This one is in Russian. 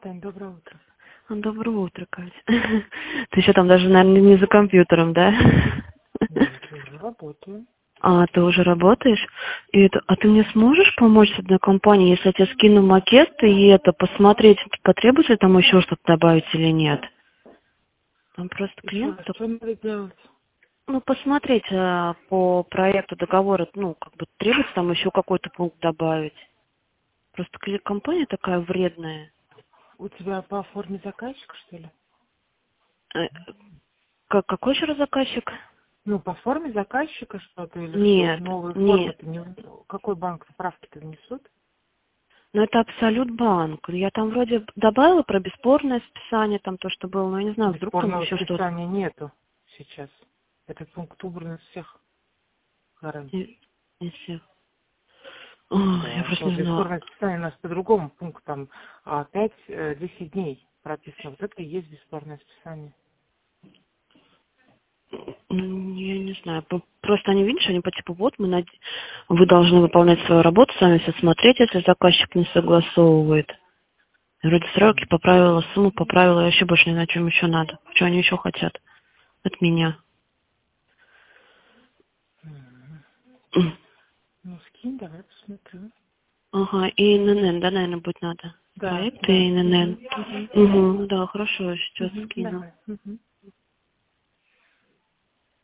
Тань, доброе утро. Доброе утро, Катя. Ты еще там даже, наверное, не за компьютером, да? Нет, я уже работаю. А, ты уже работаешь? А ты мне сможешь помочь с одной компанией, если я тебе скину макет и посмотреть, потребуется ли там еще что-то добавить или нет? Там просто Еще клиент, раз, что надо делать? посмотреть по проекту договора, как бы требуется там еще какой-то пункт добавить. Просто компания такая вредная. У тебя по форме заказчика, что ли? Э, Какой еще раз заказчик? Ну, по форме заказчика что-то или что? Нет, Новые нет. формы-то не... Какой банк справки-то внесут? Ну, это Абсолют банк. Я там вроде добавила про бесспорное списание, там то, что было, но я не знаю, вдруг там Бесспорного еще что-то. списания нету сейчас. Этот пункт убран из всех гарантий. Если... Ой, я Да, просто то не знаю. бесспорное списание у нас по другому пункту, там 5-10 дней прописано. Вот это и есть бесспорное списание. Я не знаю. Просто они, видишь, они по типу, вы должны выполнять свою работу, сами все смотреть, если заказчик не согласовывает. И вроде сроки поправила, сумму поправила, я вообще больше не знаю, чем еще надо. Что они еще хотят от меня. Мгм. М. Ну, скинь, давай посмотрю. Ага, и ИНН, да, наверное, будет надо. Да, Проект да. и ИНН. Угу, угу. Угу, да, хорошо, я сейчас скину. Давай. Угу.